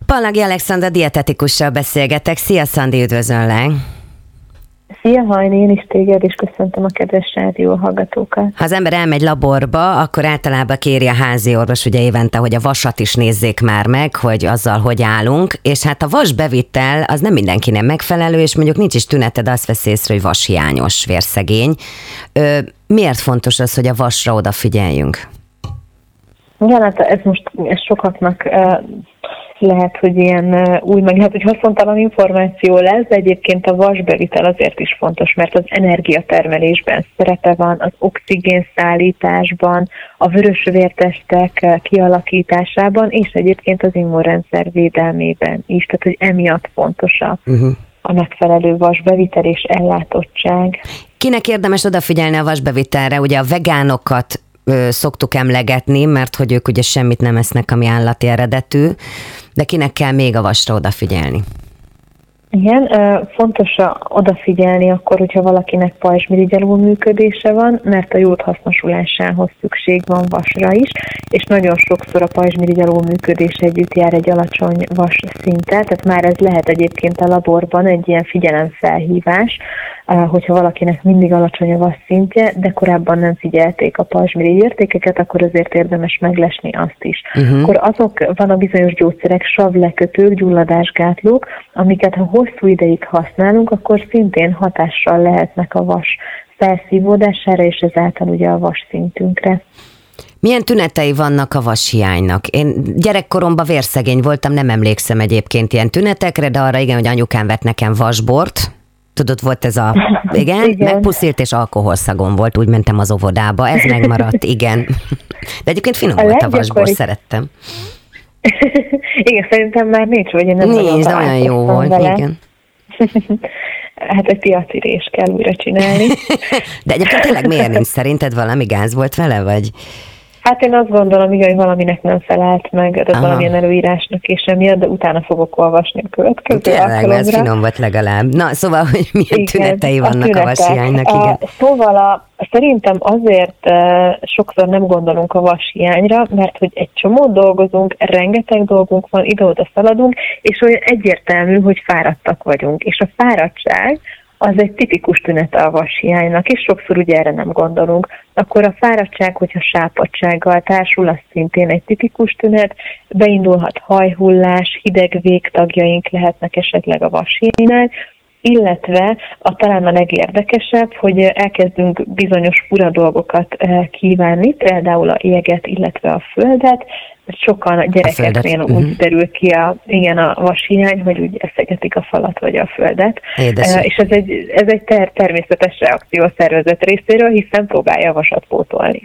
Pallagi Alexandra dietetikussal beszélgetek. Szia, Szandi, üdvözöllek! Szia, Hajni, én is téged, és köszöntöm a kedves rádió hallgatókat. Ha az ember elmegy laborba, akkor általában kéri a házi orvos, ugye évente, hogy a vasat is nézzék már meg, hogy azzal hogy állunk, és hát a vasbevitel az nem mindenkinek megfelelő, és mondjuk nincs is tüneted, azt vesz észre, hogy vashiányos, vérszegény. Miért fontos az, hogy a vasra odafigyeljünk? Igen, hát ez sokaknak lehet, hogy ilyen új, meg hát, hogy haszontalan információ lesz, de egyébként a vasbevitel azért is fontos, mert az energiatermelésben szerepe van, az oxigénszállításban, a vörös vértestek kialakításában, és egyébként az immunrendszer védelmében is, tehát hogy emiatt fontos a megfelelő vasbevitel és ellátottság. Kinek érdemes odafigyelni a vasbevitelre? Ugye a vegánokat szoktuk emlegetni, mert hogy ők ugye semmit nem esznek, ami állati eredetű, de kinek kell még a vasra odafigyelni? Igen, fontos odafigyelni akkor, hogyha valakinek pajzsmirigy alulműködése van, mert a jód hasznosulásához szükség van vasra is, és nagyon sokszor a pajzsmirigy alulműködés együtt jár egy alacsony vas szinttel, tehát már ez lehet egyébként a laborban egy ilyen figyelemfelhívás, hogyha valakinek mindig alacsony a vas szintje, de korábban nem figyelték a pajzsmirigy értékeket, akkor azért érdemes meglesni azt is. Akkor van a bizonyos gyógyszerek, savlekötők, gyulladásgátlók, amiket ha hosszú ideig használunk, akkor szintén hatással lehetnek a vas felszívódására, és ezáltal ugye a vas szintünkre. Milyen tünetei vannak a vashiánynak? Én gyerekkoromban vérszegény voltam, nem emlékszem egyébként ilyen tünetekre, de arra igen, hogy anyukám vett nekem vasbort. Tudod, volt ez igen, megpuszilt és alkoholszagom volt, úgy mentem az óvodába, ez megmaradt, igen. De egyébként finom volt a vasbor, szerettem. Igen, szerintem már nincs, vagy én nem nincs, de olyan jó volt, vele. Igen. Hát egy piacirés kell újra csinálni. De egyébként tényleg miért nincs? Szerinted valami gáz volt vele, vagy? Hát én azt gondolom, igen, hogy valaminek nem felelt meg, tehát valamilyen előírásnak és emiatt, de utána fogok olvasni a következő alkalomra. Ez finom volt legalább. Na, szóval, hogy milyen tünetei vannak a vashiánynak, igen. Szóval szerintem azért sokszor nem gondolunk a vashiányra, mert hogy egy csomót dolgozunk, rengeteg dolgunk van, ide-oda szaladunk, és olyan egyértelmű, hogy fáradtak vagyunk. És a fáradtság az egy tipikus tünete a vashiánynak, és sokszor ugye erre nem gondolunk. Akkor a fáradtság, hogyha sápadtsággal társul, az szintén egy tipikus tünet, beindulhat hajhullás, hideg végtagjaink lehetnek esetleg a vashiánynál, illetve talán a legérdekesebb, hogy elkezdünk bizonyos fura dolgokat kívánni, például a jeget, illetve a földet. Sokan a gyerekeknél úgy derül ki a vashiány, hogy úgy eszegetik a falat vagy a földet. És ez egy természetes reakció a szervezet részéről, hiszen próbálja a vasat pótolni.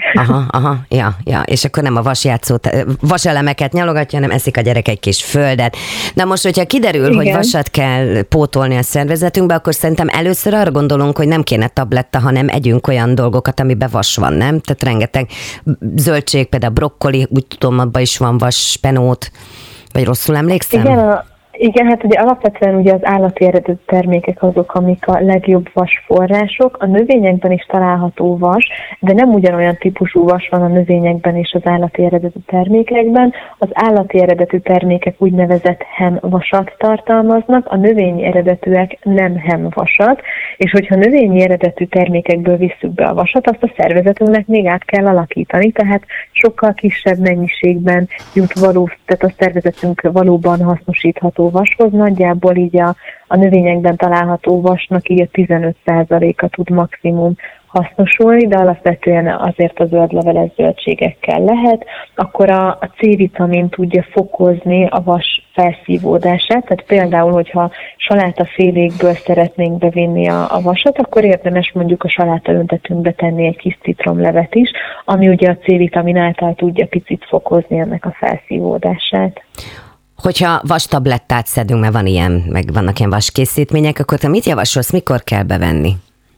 Ja. És akkor nem a vaselemeket nyalogatja, hanem eszik a gyerek egy kis földet. Na most, hogyha kiderül, hogy vasat kell pótolni a szervezetünkbe, akkor szerintem először arra gondolunk, hogy nem kéne tabletta, hanem együnk olyan dolgokat, amiben vas van, nem? Tehát rengeteg zöldség, például brokkoli, úgy tudom, abban is van vas, spenót, vagy rosszul emlékszem? Igen, hát ugye alapvetően ugye az állati eredetű termékek azok, amik a legjobb vasforrások. A növényekben is található vas, de nem ugyanolyan típusú vas van a növényekben és az állati eredetű termékekben. Az állati eredetű termékek úgynevezett hemvasat tartalmaznak, a növényi eredetűek nem hemvasat, és hogyha növényi eredetű termékekből visszük be a vasat, azt a szervezetünknek még át kell alakítani, tehát sokkal kisebb mennyiségben jut tehát a szervezetünk valóban hasznosítható vashoz, nagyjából így a növényekben található vasnak így a 15%-a tud maximum hasznosulni, de alapvetően azért a zöldleveles zöldségekkel lehet. Akkor a C-vitamin tudja fokozni a vas felszívódását, tehát például, hogyha salátafélékből szeretnénk bevinni a vasat, akkor érdemes mondjuk a salátaöntetőnkbe tenni egy kis citromlevet is, ami ugye a C-vitamin által tudja picit fokozni ennek a felszívódását. Hogyha vastablettát szedünk, mert van ilyen, meg vannak ilyen vaskészítmények, akkor te mit javasolsz, mikor kell bevenni?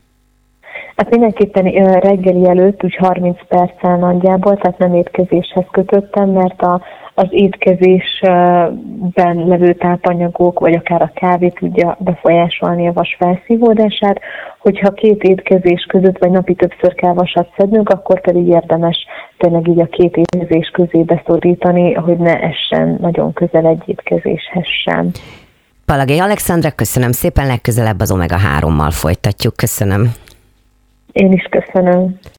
Hát mindenképpen reggeli előtt, úgy 30 perccel nagyjából, tehát nem étkezéshez kötöttem, mert az étkezésben levő tápanyagok, vagy akár a kávé tudja befolyásolni a vas felszívódását. Hogyha 2 étkezés között, vagy napi többször kell vasat szednünk, akkor pedig érdemes tényleg így a 2 étkezés közé beszorítani, hogy ne essen nagyon közel egy étkezéshez sem. Pallagei Alexandra, köszönöm szépen, legközelebb az Omega 3-mal folytatjuk. Köszönöm. Én is köszönöm.